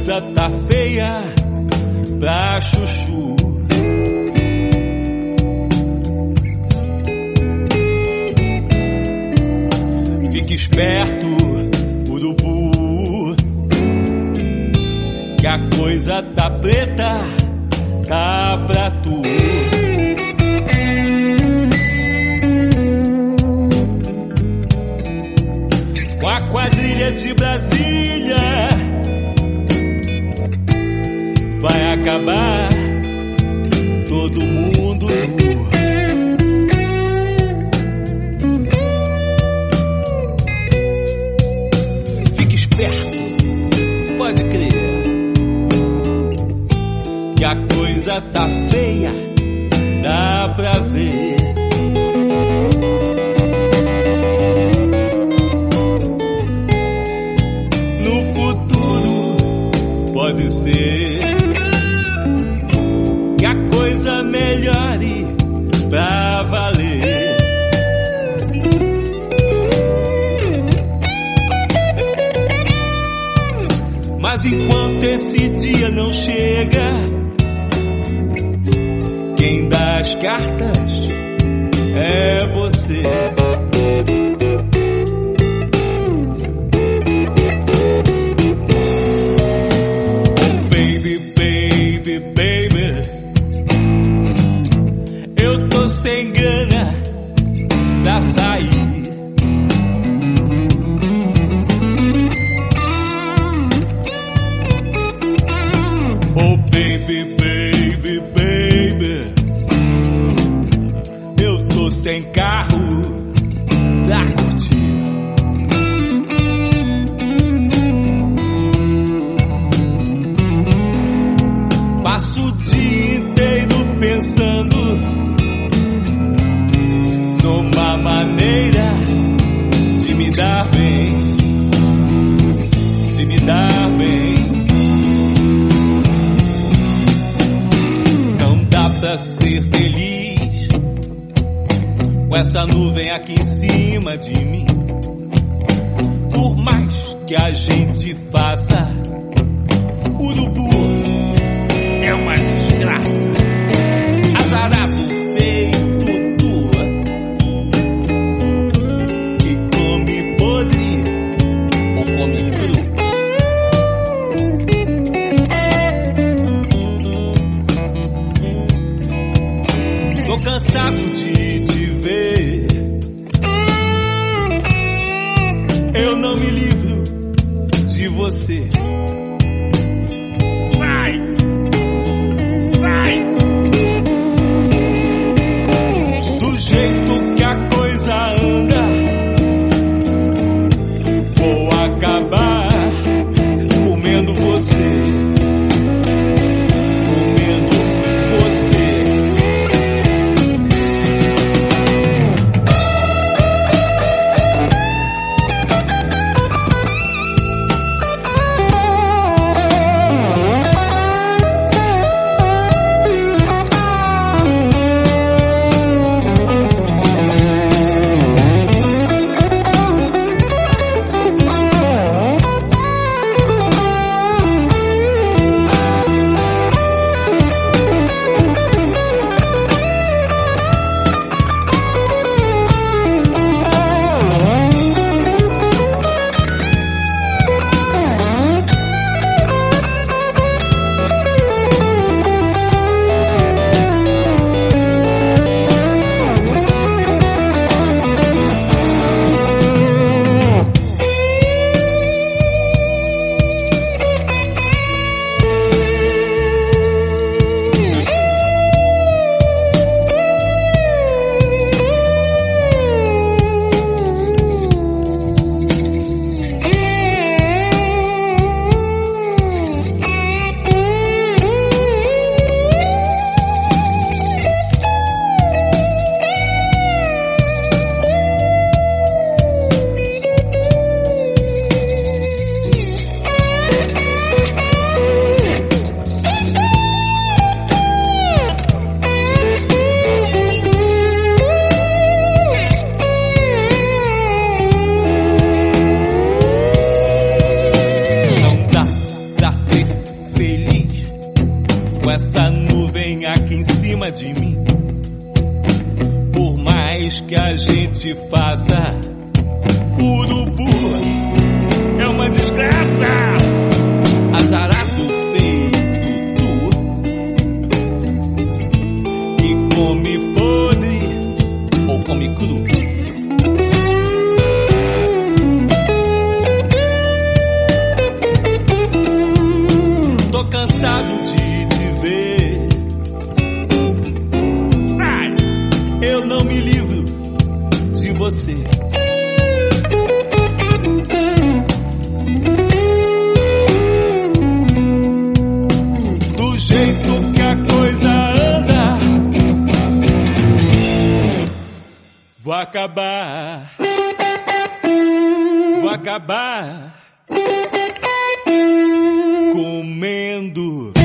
coisa tá feia pra chuchu. Fique esperto, urubu, que a coisa tá preta, tá pra tu. Com a quadrilha de Brasília vai acabar todo mundo nu. Fique esperto, pode crer, que a coisa tá feia, dá pra ver. No futuro pode ser que a coisa melhore pra valer. Mas enquanto esse dia não chega, quem dá as cartas é você. Oh baby, baby, baby, eu tô sem grana pra sair. Oh baby, baby, baby, eu tô sem carro pra curtir. Passo o dia inteiro pensando numa maneira de me dar bem, de me dar bem. Não dá pra ser feliz com essa nuvem aqui em cima de mim. Por mais que a gente faça, urubu é uma desgraça. Azarado feito tua, que come podre ou come cru. Tô cansado de te ver, eu não me livro de você. Vou acabar comendo